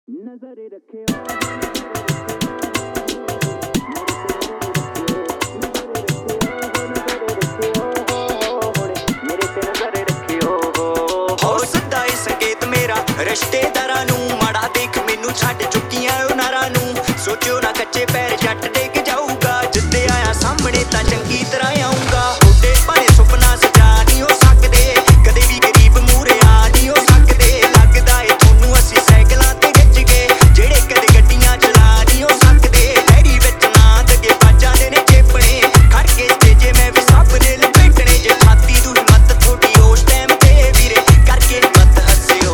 ਨਜ਼ਰ ਰੱਖਿਓ ਰਿਸ਼ਤੇਦਾਰਾਂ ਨੂੰ ਮਾੜਾ ਦੇਖ ਮੈਨੂੰ ਛੱਡ ਚੁੱਕੀਆਂ ਉਹ ਨਾਰਾਂ ਨੂੰ ਸੋਚਿਓ ਨਾ ਕੱਚੇ ਪੈਰ ਜੱਟ ਡਿੱਗ ਜਾਊਗਾ ਜਿੱਦੇ ਆਇਆ ਸਾਹਮਣੇ ਤਾਂ ਚੰਗੀ ਤਰ੍ਹਾਂ ਆਊਂਗਾ ਤੁਹਾਡੇ ਭਾਵੇਂ ਸੁਪਨਾ ਸਜਾ ਨਹੀਂ ਹੋ ਸਕਦੇ ਕਦੇ ਵੀ ਗਰੀਬ ਮੂਹਰੇ ਆ ਨਹੀਂ ਹੋ ਸਕਦੇ ਲੱਗਦਾ ਏ ਤੁਹਾਨੂੰ ਅਸੀਂ ਸਾਈਕਲਾਂ ਤੇ ਖਿੱਚ ਗਏ ਜਿਹੜੇ ਕਦੇ ਗੱਡੀਆਂ ਚਲਾ ਨਹੀਂ ਹੋ ਸਕਦੇ ਡੈਰੀ ਵਿੱਚ ਨਾ ਦਗੇ ਬਾਜਾਂ ਦੇ ਨੇ ਚੇਪਣੇ ਖੜ ਕੇ ਸਟੇਜੇ ਮੈਂ ਵੀ ਸਭ ਨੇ ਲਪੇਟਣੇ ਜੇ ਛਾਤੀ ਤੂੰ ਹਿੰਮਤ ਥੋੜੀ ਉਸ ਟਾਈਮ ਤੇ ਵੀਰੇ ਕਰਕੇ ਹਿੰਮਤ ਹੱਸਿਓ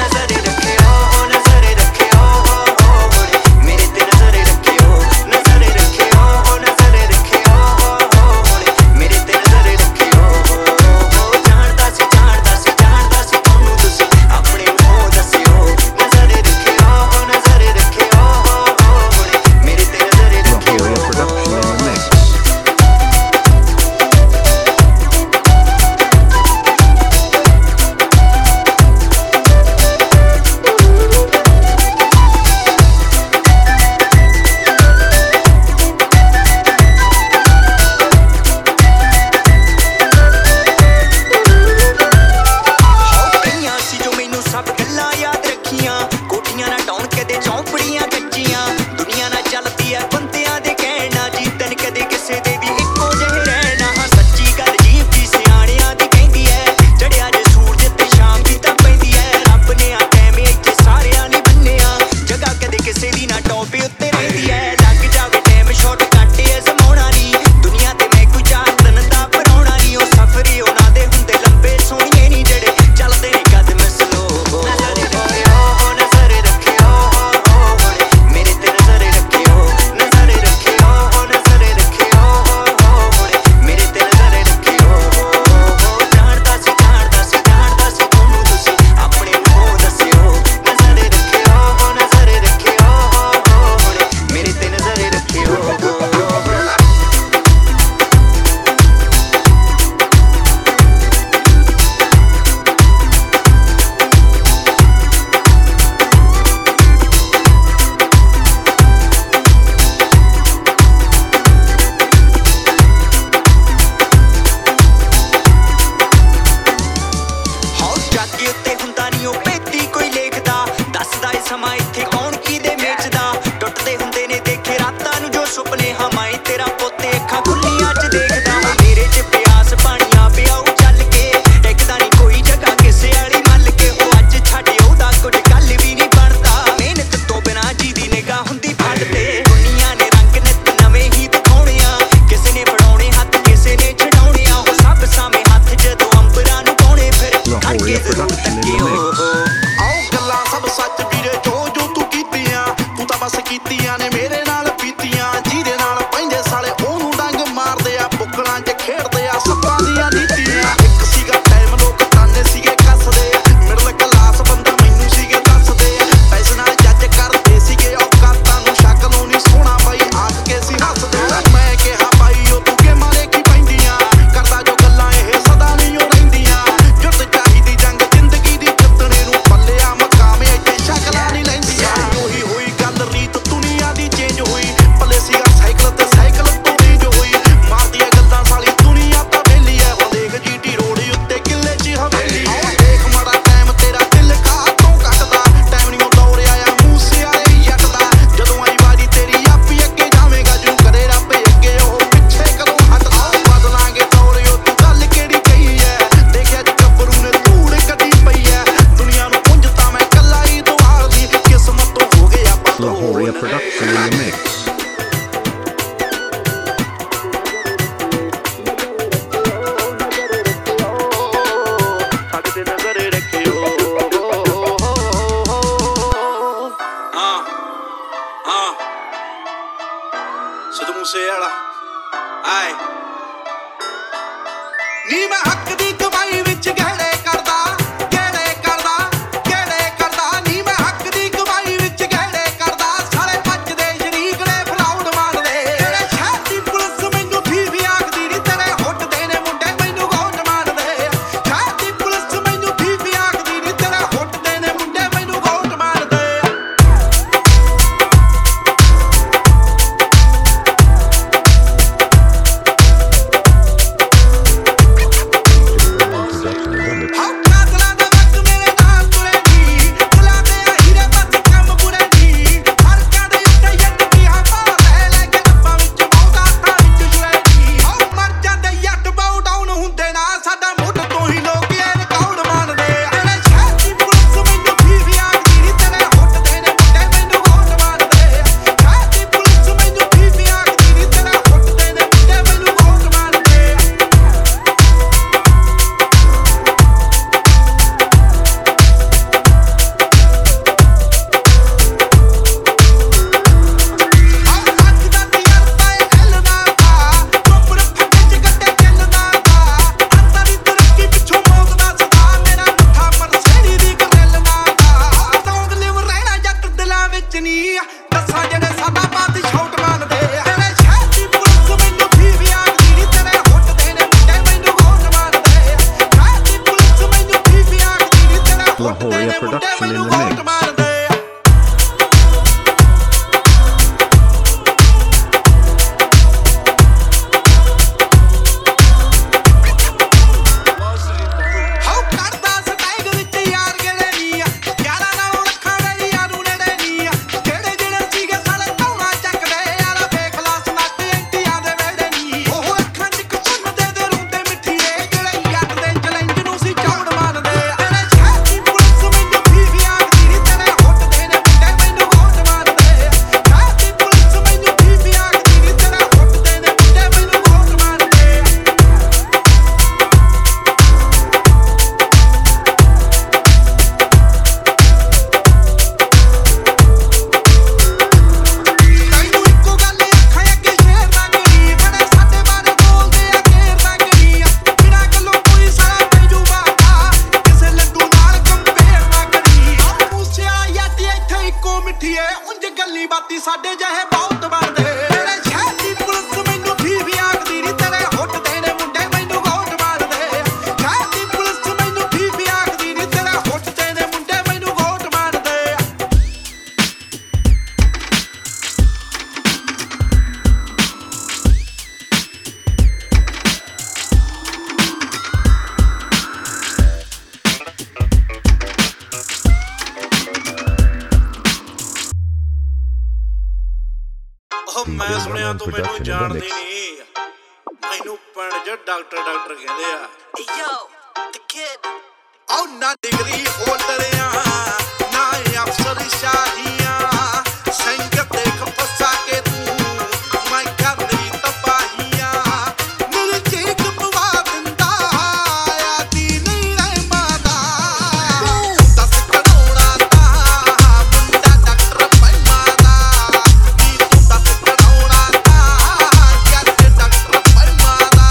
ਕੋਠੀਆਂ ਨਾ ਡਾਉਣ ਕਦੇ ਚੌਂਪੜੀਆਂ ਕੱਚੀਆਂ ਦੁਨੀਆ ਨਾ ਚੱਲਦੀ ਐ ਬੰਦਿਆਂ ਦੇ ਕਹਿਣਾ ਜੀਤਨ ਕਦੇ ਕਿਸੇ ਦੇ ਵੀ ਇੱਕੋ ਜਿਹੇ ਰਹਿਣਾ ਹਾਂ ਸੱਚੀ ਗੱਲ ਜੀਵ ਦੀ ਸਿਆਣਿਆਂ ਦੀ ਕਹਿੰਦੀ ਐ ਚੜਿਆ ਜੇ ਸੂਰਜ ਤੇ ਸ਼ਾਮ ਦੀ ਤਾਂ ਪੈਂਦੀ ਐ ਰੱਬ ਨੇ ਆ ਟਾਈਮ ਇੱਥੇ ਸਾਰਿਆਂ ਨੇ ਬੰਨਿਆ ਜਗ੍ਹਾ ਕਦੇ ਕਿਸੇ ਦੀ ਨਾ ਟੌਪ ਉੱਤੇ ਰਹਿੰਦੀ ਐ ਲੱਗ ਜਾਵੇ ਟਾਈਮ ਸ਼ਾਟ ਕੱਟੇ ਜ਼ਮਾਉਣਾ ਨਹੀਂ ਦੁਨੀਆ ਤੇ ਮੈਂ ਕੋਈ ਚਾਰ ਦਿਨ ਦਾ ਬਣਾਉਣਾ ਨਹੀਂ ਉਹ ਸਫ਼ਰ ਉਹਨਾਂ ਦੇ ਹੁੰਦੇ ਲੰਬੇ ਸੋਹਣੀਏ ਨਹੀਂ ਜਿਹੜੇ ਚੱਲਦੇ ਨੇ ਕਦਮ ਸਲੋ ਸਮਾਂ ਇੱਥੇ ਕੌਣ ਕਿਹਦੇ ਵੇਚਦਾ ਟੁੱਟਦੇ ਹੁੰਦੇ ਨੇ ਦੇਖੇ ਰਾਤਾਂ ਨੂੰ ਜੋ ਸੁਪਨੇ ਹਮਾਈ ਤੇਰਾ ਪੋਤੇ ਅੱਖਾਂ ਖੁੱਲੀਆਂ ਚ ਦੇਖਦਾ ਮੇਰੇ ਚ ਪਿਆਸ ਪਾਣੀਆਂ ਪਿਆਉ ਚੱਲ ਕੇ ਟਿਕਦਾ ਨਹੀਂ ਕੋਈ ਜਗ੍ਹਾ ਕਿਸੇ ਵਾਲੀ ਮੱਲ ਕੇ ਉਹ ਅੱਜ ਛੱਡ ਉਹਦਾ ਕੁਝ ਗੱਲ ਵੀ ਨਹੀਂ ਬਣਦਾ ਮਿਹਨਤ ਤੋਂ ਬਿਨਾਂ ਜਿਹਦੀ ਨਿਗਾਹ ਹੁੰਦੀ ਫੜ ਤੇ ਦੁਨੀਆ ਨੇ ਰੰਗ ਨਿੱਤ ਨਵੇਂ ਹੀ ਦਿਖਾਉਣੇ ਆ ਕਿਸੇ ਨੇ ਫੜਾਉਣੇ ਹੱਥ ਕਿਸੇ ਨੇ ਛਡਾਉਣੇ ਆ ਉਹ ਸਭ ਸਾਵੇਂ ਹੱਥ ਜਦੋਂ ਅੰਬਰਾਂ ਨੂੰ ਪਾਉਣੇ ਫਿਰ ਖੜ ਕੇ ਜ਼ਰੂਰ ਤੱਕਿਓ ਬਸ ਕੀਤੀਆਂ ਨੇ ਮੇਰੇ ਨਾਲ ਪੀਤੀਆਂ ਜਿਹਦੇ ਨਾਲ ਪੈਂਦੇ ਸਾਲੇ ਉਹਨੂੰ ਡੰਗ ਮਾਰਦੇ ਆ ਬੁੱਕਲਾਂ 'ਚ ਖੇਡਦੇ ਆ ਸੱਪਾਂ ਦੀਆਂ ਨੀਤੀਆਂ ਇੱਕ ਸੀਗਾ ਟਾਈਮ ਲੋਕ ਤਾਨੇ ਸੀਗੇ ਕੱਸਦੇ ਮਿਡਲ ਕਲਾਸ ਬੰਦਾ ਮੈਨੂੰ ਸੀਗੇ ਦੱਸਦੇ ਪੈਸੇ ਨਾਲ ਜੱਜ ਕਰਦੇ ਸੀਗੇ ਔਕਾਤਾਂ ਨੂੰ ਸ਼ਕਲੋਂ ਨਹੀਂ ਸੋਹਣਾ ਬਾਈ ਆਖ ਕੇ ਸੀ ਹੱਸਦੇ ਮੈਂ ਕਿਹਾ ਬਾਈ ਉਹ ਤੂੰ ਕੇ ਮਾਰੇ ਕੀ ਪੈਂਦੀਆਂ ਕਰਦਾ ਜੋ ਗੱਲਾਂ ਇਹ ਸਦਾ ਨਹੀਂ ਉਹ ਰਹਿੰਦੀਆਂ ਜੁੱਟ ਚਾਹੀਦੀ ਜੰਗ ਜ਼ਿੰਦਗੀ ਦੀ ਜਿੱਤਣੇ ਨੂੰ ਪੱਲਿਆ ਮਕਾਮੇ ਇੱਥੇ ਸ਼ਕਲਾਂ ਨਹੀਂ ਲੈਂਦੀਆਂ ਉਹੀ ਹੋਈ ਰੀਤ ਦੁਨੀਆ ਦੀ ਚੇਂਜ ਹੋਈ ਪੱਲੇ ਸੀਗਾ ਸਾਈਕਲ ਤੇ ਸਾਈਕਲ ਤੋਂ ਰੇਂਜ ਹੋਈ ਮਾਰਦੀ ਐ ਗੱਲਾਂ ਸਾਲੀ ਦੁਨੀਆ ਤਾਂ ਵੇਲੀ ਐ ਹੁਣ ਦੇਖ ਜੀਟੀ ਰੋਡ ਉੱਤੇ ਕਿੱਲੇ 'ਚ ਹਵੇਲੀ ਦੇਖ ਮਾੜਾ ਟਾਈਮ ਤੇਰਾ ਦਿਲ ਕਾਹਤੋਂ ਕੱਟਦਾ ਟਾਈਮ ਨਹੀਂ ਉਹ ਦੌੜਿਆ ਆ ਮੂਸੇ ਵਾਲੇ ਜੱਟ ਦਾ ਜਦੋਂ ਆਈ ਵਾਰੀ ਤੇਰੀ ਆਪੀ ਅੱਗੇ ਜਾਵੇਂਗਾ ਜਿਹਨੂੰ ਕਰੇ ਰੱਬ ਅੱਗੇ ਉਹ ਪਿੱਛੇ ਕਦੋਂ ਹਟਦਾ ਬਦਲਾਂਗੇ ਦੌੜ ਉਹ ਤੂੰ ਗੱਲ ਕਿਹੜੀ ਕਹੀ ਐ ਦੇਖਿਆ ਜੀ ਗੱਭਰੂ ਨੇ ਧੂੜ ਕੱਢੀ ਪਈ ਐ ਦੁਨੀਆ ਨੂੰ ਪੁੰਜ ਤਾਂ ਮੈਂ ਕੱਲਾ ਹੀ ਦੁਆਰ ਦੀ ਕਿਸਮਤ ਤੋਂ ਹੋ ਗਿਆ Lahoria production in the mix. Sidhu Moose ਵਾਲਾ ਆਏ ਨੀ ਮੈਂ ਹੱਕ ਦੀ ਕਮਾਈ ਵਿੱਚ ਗਹਿਣੇ ਕਰਦਾ ਨੀ ਮੈਂ ਹੱਕ ਦੀ ਕਮਾਈ ਵਿੱਚ ਗਹਿਣੇ ਕਰਦਾ ਸਾਲੇ ਬੱਚਦੇ ਸ਼ਰੀਕ ਨੇ ਫਰਾਉਡ ਮਾਰਦੇ ਤੇਰੇ ਸ਼ਹਿਰ ਦੀ ਪੁਲਿਸ ਮੈਨੂੰ ਠੀਕ ਆਖਦੀ ਨੀ ਤੇਰੇ ਹੁੱਟਦੇ ਨੇ ਮੁੰਡੇ ਮੈਨੂੰ ਗੌਂਡ ਮਾਰਦੇ ਸ਼ਹਿਰ ਦੀ ਪੁਲਿਸ ਮੈਨੂੰ ਠੀਕ ਆਖਦੀ ਨੀ ਤੇਰੇ ਹੁੱਟਦੇ ਨੇ ਮੁੰਡੇ ਮੈਨੂੰ ਗੌਂਡ ਮਾਰਦੇ production in ਮੈਨੂੰ the ਵੋਟ mix. ਮਾਰਦੇ ਆ। ਹਾਉ ਕਰਦਾ ਸਟੈਗ ਵਿੱਚ ਯਾਰ ਗੇੜੇ ਨੀ ਆ, ਯਾਰਾਂ ਨਾਲੋਂ ਰੱਖਾਂ ਦੇ ਯਾਰੂ ਨੇੜੇ ਨੀ ਆ, ਜਿਹੜੇ ਜਿਹੜੇ ਸੀਗੇ ਸਾਲੇ ਧੌਣਾ ਚੱਕਦੇ ਯਾਰ, ਵੇਖ ਲਾ ਸਨੱਟ ਐਂਟੀਆਂ ਦੇ ਵੇੜੇ ਨੀ। ਉਹ ਅੱਖਾਂ 'ਚ ਇੱਕ ਚੁੰਨ ਦੇ ਰੋਂਦੇ ਮਿੱਠੀਏ, ਜਿਹੜੇ ਜੱਟ ਦੇ ਚੈਲੰਜ ਨੂੰ ਸੀ ਚੌੜ ਮਾਰਦੇ ਆ। ਤੇਰੇ ਸ਼ਹਿਰ ਦੀ ਪੁਲਿਸ ਮੈਨੂੰ ਫੀਫੀ ਆਖਦੀ ਨੀ, ਤੇਰੇ ਹੁੱਟ ਦੇ ਨੇ ਮੁੰਡੇ ਮੈਨੂੰ ਵੋਟ ਮਾਰਦੇ ਆ। ਸ਼ਹਿਰ ਦੀ ਪੁਲਿਸ ਮੈਨੂੰ ਫੀਫੀ ਆਖਦੀ ਨੀ, ਤੇਰੇ ਹੁੱਟ ਦੇ ਨੇ ਮੁੰਡੇ ਮੈਨੂੰ ਵੋਟ ਮਾਰਦੇ ਆ। ਤੈਨੂੰ ਇੱਕੋ ਗੱਲ ਅੱਖਾਂ ਅੱਗੇ ਸ਼ੇਰ ਰੰਗਣੀ, ਜਿਹੜੇ ਸਾਡੇ ਬਾਰੇ ਬੋਲਦੇ ਆ ਘੇਰ ਰੰਗਣੀ, ਬਿਨਾਂ ਗੱਲੋਂ ਕੋਈ ਸਾਲਾ ਪੈਜੂ ਬਾਤਾ, ਕਿਸੇ ਲੱਡੂ ਨਾਲ ਕੰਪੇਅਰ ਨਾ ਕਰੀ। ਮੂਸਿਆ ਯਾਦੀ ਇੱਥੇ ਇੱਕੋ ਮਿੱਠੀਏ, ਉਂਝ ਗੱਲੀ ਬਾਤੀ ਸਾਡੇ ਜਿਹੇ ਬਹੁਤ ਬਣਦੇ। ਤੇਰੇ ਸ਼ਹਿਰ ਦੀ ਪੁਲਿਸ ਮੈਨੂੰ ਫੀਫੀ ਆਖਦੀ ਨੀ, ਤੇਰੇ ਹੁੱਟ ਦੇ ਨੇ ਮੁੰਡੇ ਮੈਨੂੰ ਵੋਟ ਮਾਰਦੇ। ਸ਼ਹਿਰ ਦੀ ਪੁਲਿਸ ਮੈਨੂੰ ਫੀਫੀ ਆਖਦੀ ਨੀ, ਤੇਰੇ ਹੁੱਟ ਦੇ ਨੇ ਮੁੰਡੇ ਮੈਨੂੰ ਵੋਟ ਮਾਰਦੇ। ਉਹ ਮੈਂ ਸੁਣਿਆ ਤੂੰ ਮੈਨੂੰ ਜਾਣਦੀ ਨਹੀਂ, ਮੈਨੂੰ ਪਿੰਡ 'ਚ ਡਾਕਟਰ ਕਹਿੰਦੇ ਆ। Yo, the kid. ਉਹ ਨਾ ਡਿਗਰੀ ਹੋਲਡਰਿਆ, ਨਾ ਅਫਸਰ ਸ਼ਾਹੀਆਂ, ਸੰਗਤ ਦੇਖ ਫਸਾ ਕੇ ਤੂੰ ਮੈਂ ਕਰ ਲਈ ਤਬਾਹੀਆਂ। ਮੇਰੇ ਚੇਕ ਪਵਾ ਦਿੰਦਾ ਆਦੀ ਨਹੀਂ ਰਹਿਮਾਂ ਦਾ, 10 ਕਰੋੜਾਂ ਦਾ ਮੁੰਡਾ ਡਾਕਟਰ ਪੈਮਾ ਦਾ, ਨੀ ਤੂੰ 10 ਕਰੋੜਾਂ ਦਾ ਜੱਟ ਡਾਕਟਰ ਪੈਮਾ ਦਾ।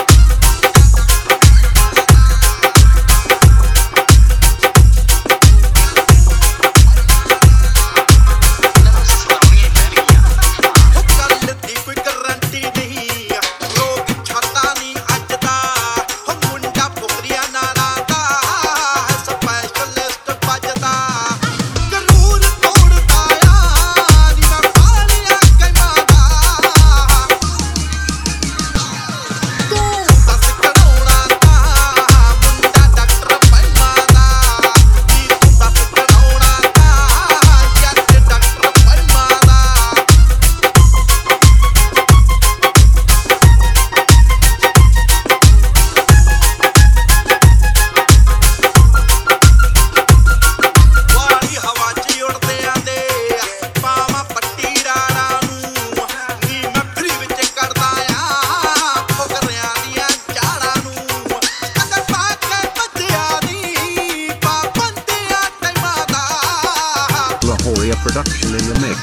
Lahoria production in the mix.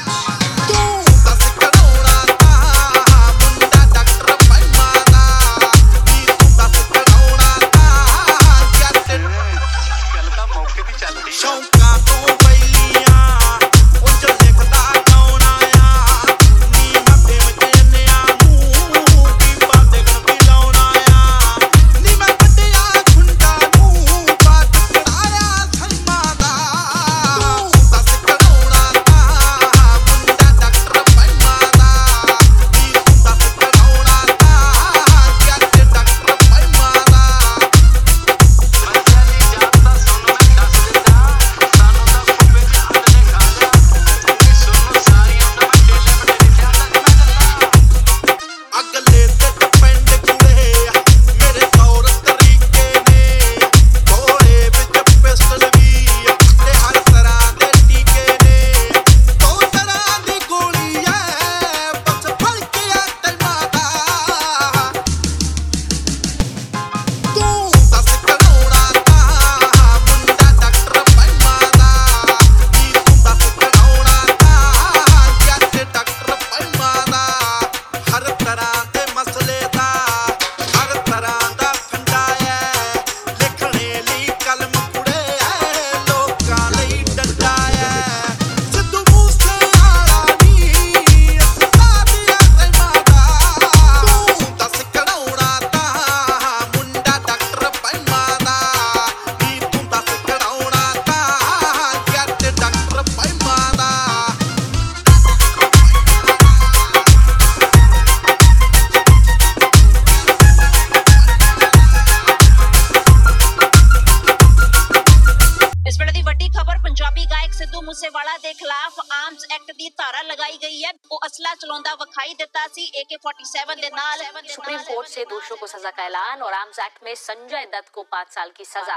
Sidhu Moosewala ਦੇ ਖਿਲਾਫ ਆਰਮਸ ਐਕਟ ਦੀ ਧਾਰਾ लगाई गई है। वो असला चलाਉਂਦਾ ਵਿਖਾਈ ਦਿੱਤਾ ਸੀ AK-47 ਦੇ ਨਾਲ। सुप्रीम कोर्ट से दोषियों को सजा का ऐलान और आर्म्स एक्ट में संजय दत्त को 5 साल की सजा।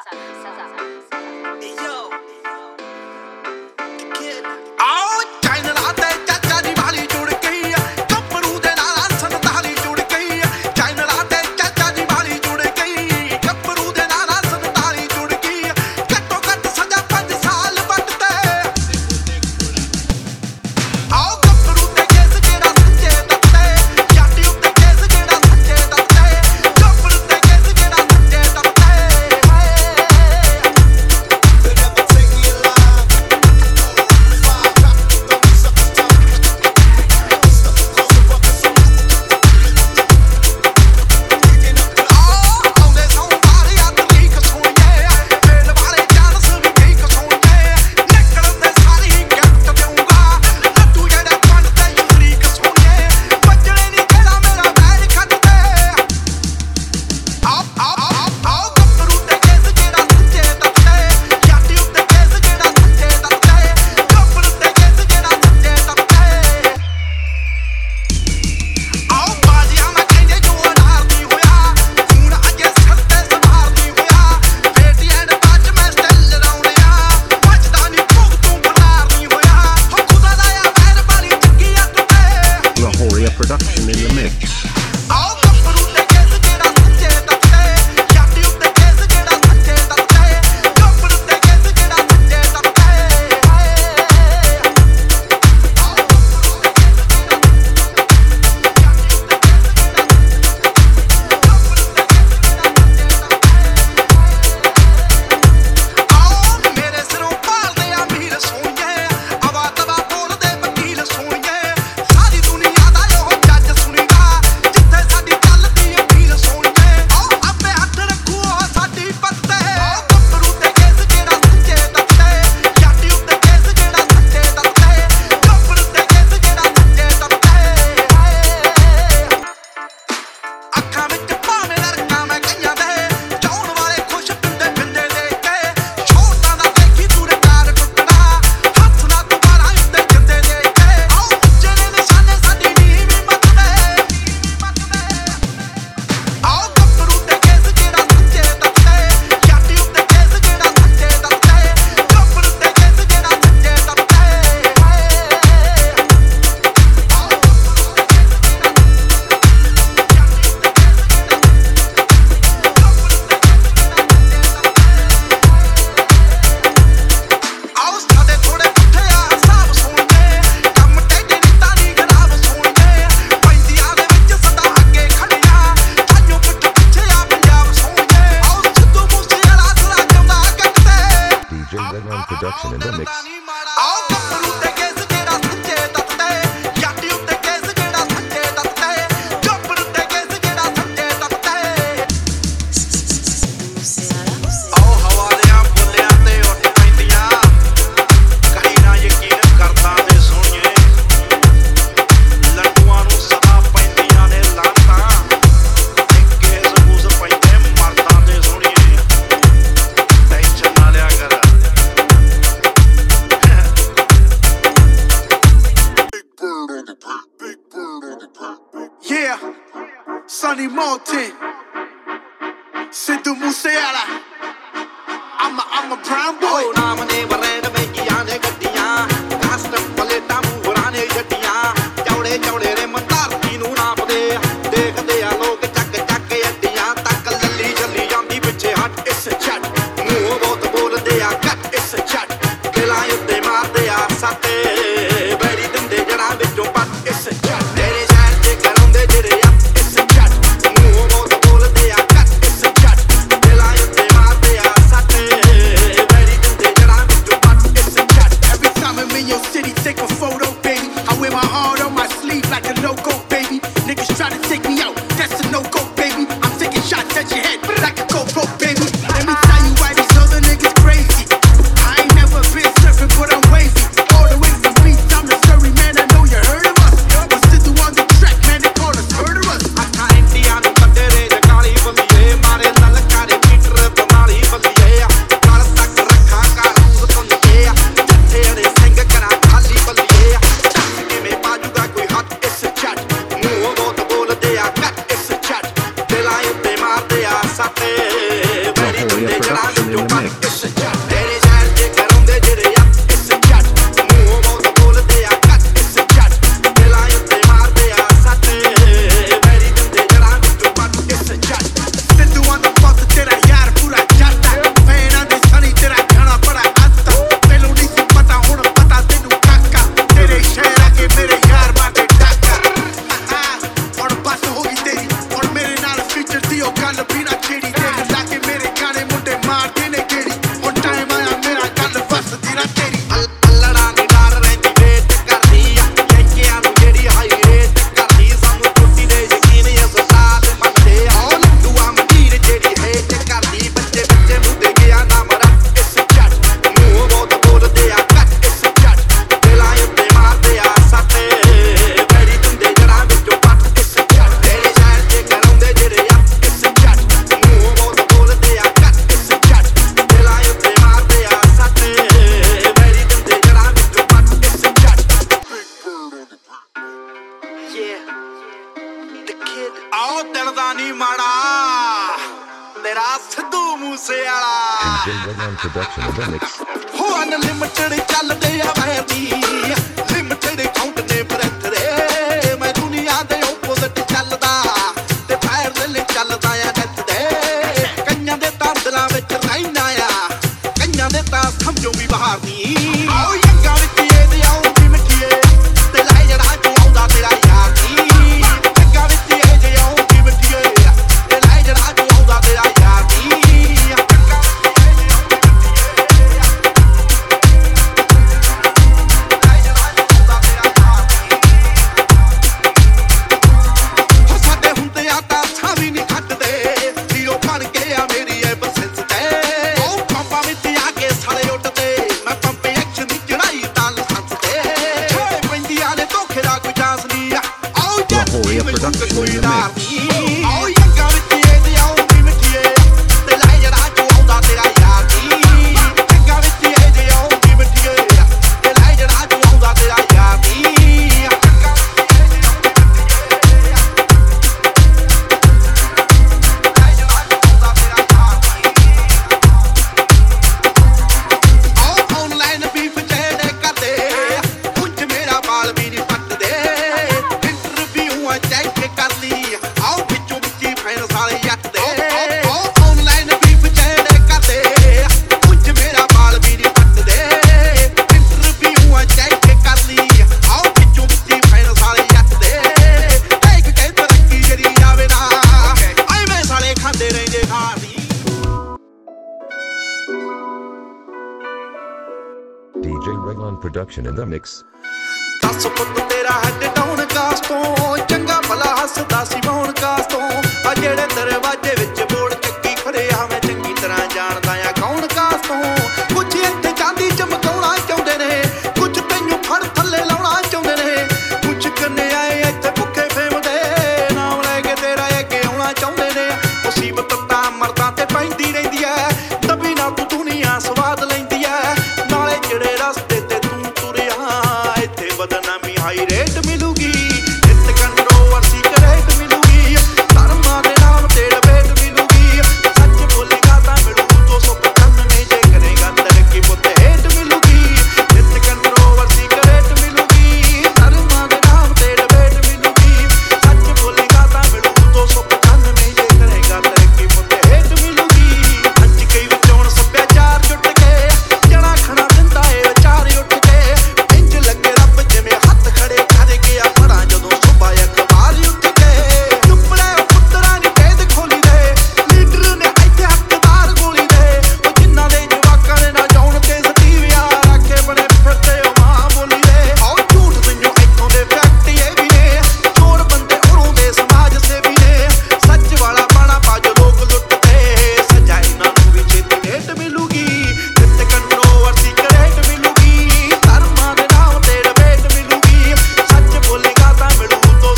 आओ चैनला ते चाचा जी वाली जुड़ गई कपरू दे नाल संताली जुड़ गई चैनला ते चाचा जी वाली जुड़ गई कपरू दे नाल संताली जुड़ गई घट्टो घट सजा 5 साल बटते आओ कपरू ते केस जेड़ा सच्चे दत्ते जाटी उत्ते केस जेड़ा सच्चे दत्ते कपरू ते केस जेड़ा सच्चे दत्ते Production in the mix. Production in the mix. Yeah, Sonny Moulton, Sidhu Moosewala. I'm a brown boy. Oh, naam ne barred mehkiyan ne gaddiyan, custom paleta murane jaddiyan, chaude chaude re mandarti nu naap de, dekhde a log chak chak addiyan, tak lalli jalli jandi piche hat is a chat, muh bahut bolde a cut is a chat, dila utte maarde a satte, beri dinde jada vichon pat is a chat. ਪਾਸੇ ਵਾਲਾ DJ Redline production in the mix. ਹੋ unlimited ਚੱਲਦੇ ਆ ਵੈਦੀ limited count ਨੇ breath ਰੇ ਮੈਂ ਦੁਨੀਆ ਦੇ ਆਪੋਜ਼ਿਟ ਚੱਲਦਾ ਤੇ ਫਾਇਰ ਦੇ ਲਈ ਚੱਲਦਾ ਆ ਡੈਥ ਦੇ ਕਈਆਂ ਦੇ ਤਾਂ ਦਿਲਾਂ ਵਿੱਚ ਰਹਿਣਾ ਆ ਕਈਆਂ ਦੇ ਤਾਂ ਸਮਝੋ ਵੀ ਬਾਹਰ ਨਹੀਂ ਆਓ ਯੰਗਾ ਵਿੱਚ ਇਹਦੇ ਆਉਂਦੀ ਮਿੱਠੀਏ ਤੇ ਲੈ ਜਿਹੜਾ ਤੂੰ ਆਉਂਦਾ ਤੇਰਾ ਯਾਰ ਨਹੀਂ ਯੰਗਾ ਵਿੱਚ ਇਹਦੇ ਆਉਂਦੀ ਮਿੱਠੀਏ ਤੇ ਲੈ ਜਿਹੜਾ ਤੂੰ ਆਉਂਦਾ ਤੇਰਾ ਯਾਰ ਨਹੀਂ DJ Redline production in the mix. ਦੱਸ ਪੁੱਤ ਤੇਰਾ ਹੈਡ ਡਾਊਨ ਕਾਸ ਤੋਂ ਚੰਗਾ ਭਲਾ ਹੱਸਦਾ ਸੀ ਮੌਨ ਕਾਸ ਤੋਂ ਆ ਜਿਹੜੇ ਦਰਵਾਜ਼ੇ ਵਿੱਚ ਬੋੜ ਚੱਕੀ ਖੜੇ ਆ ਮੈਂ ਚੰਗੀ ਤਰ੍ਹਾਂ ਜਾਣਦਾ ਆ ਕੌਣ ਕਾਸ ਤੋਂ ਕੁਝ ਇੱਥੇ ਚਾਂਦੀ ਚਮਕਾਉਣਾ ਚਾਹੁੰਦੇ ਨੇ ਕੁਝ ਤੈਨੂੰ ਫੜ ਥੱਲੇ ਲਾਉਣਾ ਚਾਹੁੰਦੇ ਨੇ ਕੁਝ ਕੰਨੇ ਆਏ ਇੱਥੇ ਭੁੱਖੇ ਫੇਮ ਦੇ ਨਾਮ ਲੈ ਕੇ ਤੇਰਾ ਅੱਗੇ ਆਉਣਾ ਚਾਹੁੰਦੇ ਨੇ ਮੁਸੀਬਤ ਤਾਂ ਮਰਦਾਂ ਤੇ ਪੈਂਦੀ ਰਹਿੰਦੀ ਐ ਦਬੀ ਨਾ ਤੂੰ ਦੁਨੀਆ ਸਵਾਦ ਲੈਂਦੀ ਐ ਨਾਲੇ ਜਿਹੜੇ ਰਸਤੇ ਤੇ ਤੂੰ ਤੁਰਿਆ ਇੱਥੇ ਬਦਨਾਮੀ ਹਾਈ ਰੇਟ ਮਿਲੂਗੀ ਇੱਥੇ ਕੰਟਰੋਵਰਸੀ ਕਰੇਟ ਮਿਲੂਗੀ ਧਰਮਾਂ ਦੇ ਨਾਮ ਤੇ ਡਬੇਟ ਮਿਲੂਗੀ ਸੱਚ ਬੋਲੇਗਾ ਤਾਂ ਮਿਲੂ 295 ਜੇ ਕਰੇਗਾ ਤਰੱਕੀ ਪੁੱਤ ਹੇਟ ਮਿਲੂਗੀ ਇੱਥੇ ਕੰਟਰੋਵਰਸੀ ਕਰੇਟ ਮਿਲੂਗੀ ਧਰਮਾਂ ਦੇ ਨਾਮ ਤੇ ਡਬੇਟ ਮਿਲੂਗੀ ਸੱਚ ਬੋਲੇਗਾ ਤਾਂ ਮਿਲੂ 295 ਜੇ ਕਰੇਗਾ ਤਰੱਕੀ ਪੁੱਤ ਹੇਟ ਮਿਲੂਗੀ ਅੱਜ ਕਈ ਵਿਚੋਂ ਸੱਭਿਆਚਾਰ ਜੁੱਟ ਕੇ ਜਣਾ ਖਣਾ ਦਿੰਦਾ ਏ ਵਿਚਾਰ ਉੱਠ ਕੇ ਇੰਜ ਲੱਗੇ ਰੱਬ ਜਿਵੇਂ ਹੱਥ ਖੜੇ ਕਰ ਗਿਆ ਫੜਾਂ ਜਦੋਂ ਸੁਬਾ ਅਖਬਾਰ ਉੱਠ ਕੇ ਚੁੱਪੜੇ ਪੁੱਤਰਾਂ ਦੀ ਭੇਦ ਖੋਲੀ ਦੇ ਲੀਡਰ ਨੇ ਇੱਥੇ ਹੱਕਦਾਰ ਗੋਲੀ ਦੇ ਉਹ ਜਿਨ੍ਹਾਂ ਦੇ ਜਵਾਕਾਂ ਨੇ ਨਾ ਜਾਉਣ ਤੇ ਸਤੀਵਿਆ ਰੱਖੇ ਬਣੇ ਫਿਰਦੇ ਉਹ ਮਾਂ ਬੋਲੀ ਦੇ ਆਓ ਝੂਠ ਮੈਨੂੰ ਇੱਥੋਂ ਦੇ ਫੈਕਟ ਇਹ ਵੀ ਨੇ ਚੋਰ ਬੰਦੇ ਉਰੋਂ ਦੇ ਸਮਾਜ ਸੇਵੀ ਨੇ ਸੱਚ ਵਾਲਾ ਬਾਣਾ ਪਾਜ ਲੋਕ ਲੁੱਟਦੇ ਸਜ਼ਾ ਇਹਨਾਂ ਨੂੰ ਵੀ ਛੇਤੀ ਹੇਟ ਮਿਲੂਗੀ ਇੱਥੇ ਕੰਟਰੋਵਰਸੀ ਕਰੇਟ ਮਿਲੂਗੀ ਧਰਮਾਂ ਦੇ ਨਾਮ ਤੇ ਡਬੇਟ ਮਿਲੂਗੀ ਸੱਚ ਬੋਲੇਗਾ ਤਾਂ ਮਿਲੂ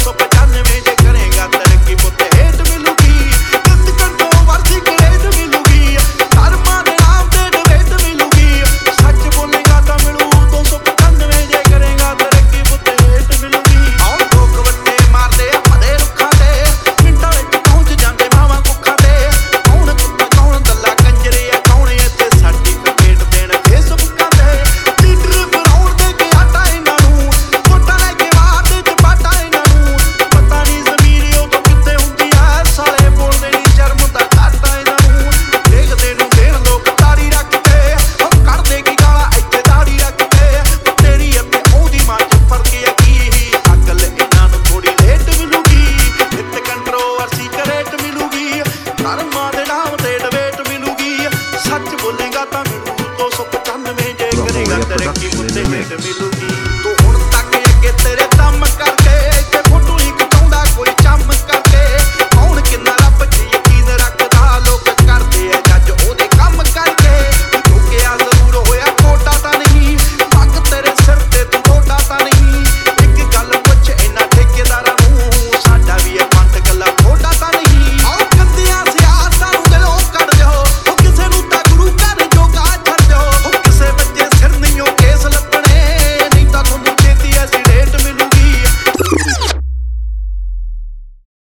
295 ਜੇ ਕਰੇਗਾ ਤਰੱਕੀ ਪੁੱਤ ਹੇਟ ਮਿਲੂਗੀ ਇੱਥੇ ਕੰਟਰੋਵਰਸੀ ਕਰੇਟ ਮਿਲੂਗੀ ਧਰਮਾਂ ਦੇ ਨਾਮ ਤੇ ਡਬੇਟ ਮਿਲੂਗੀ ਸੱਚ ਬੋਲੇਗਾ ਤਾਂ ਮਿਲੂ 295 ਜੇ ਕਰੇਗਾ ਤਰੱਕੀ ਪੁੱਤ ਹੇਟ ਮਿਲੂਗੀ ਆਉ ਲੋਕ ਵੱਟੇ ਮਾਰਦੇ ਆ ਭਦੇ ਰੁੱਖਾਂ ਤੇ ਪਿੰਡਾਂ ਵਿੱਚ ਪਹੁੰਚ ਜਾਂਦੇ ਮਾਵਾਂ ਕੁੱਖਾਂ ਤੇ ਕੌਣ ਕੁੱਤਾ ਕੌਣ ਦੱਲਾ ਕੰਜਰੇ ਆ ਕੌਣ ਇੱਥੇ ਸਰਟੀਫਿਕੇਟ ਦੇਣ ਫੇਸਬੁੱਕਾਂ ਤੇ ਲੀਡਰ ਬਣਾਉਣ ਦੇ ਕੇ ਆਟਾ ਇਹਨਾਂ ਨੂੰ ਵੋਟਾਂ ਲੈ ਕੇ ਵਾਰਦੇ ਚ ਬਾਟਾ ਇਹਨਾਂ ਨੂੰ ਪਤਾ ਨਹੀਂ ਜ਼ਮੀਰ ਉਹ ਤੋਂ ਕਿੱਥੇ ਹੁੰਦੀ ਆ ਸਾਲੇ ਬੋਲਦੇ ਨਹੀਂ ਸ਼ਰਮ ਦਾ ਘਾਟਾ ਇਹਨਾਂ ਨੂੰ ਦੇਖਦੇ ਨੂੰ ਦੇਣ ਲੋਕ ਤਾੜੀ ਰੱਖ ਕੇ ਉਹ ਕੱਢਦੇ ਕੀ ਗਾਲਾਂ ਇੱਥੇ ਦਾੜੀ ਰੱਖ ਕੇ ਤੇਰੀ ਅਤੇ ਉਹਦੀ ਮਾਂ ਚ ਫਰਕ ਆ ਕੀ ਅਕਲ ਇਹਨਾਂ ਨੂੰ ਥੋੜੀ ਲੇਟ ਮਿਲੂਗੀ ਇੱਥੇ ਕੰਟਰੋਵਰਸੀ ਕਰੇਟ ਮਿਲੂਗੀ ਧਰਮਾਂ ਦੇ ਨਾਮ ਤੇ ਡਬੇਟ ਮਿਲੂਗੀ ਸੱਚ ਬੋਲੇਗਾ ਤਾਂ ਮਿਲੂ 295 ਜੇ ਕਰੇਗਾ ਤਰੱਕੀ ਮੁੱਦੇ ਹੇਠ ਮਿਲੂਗੀ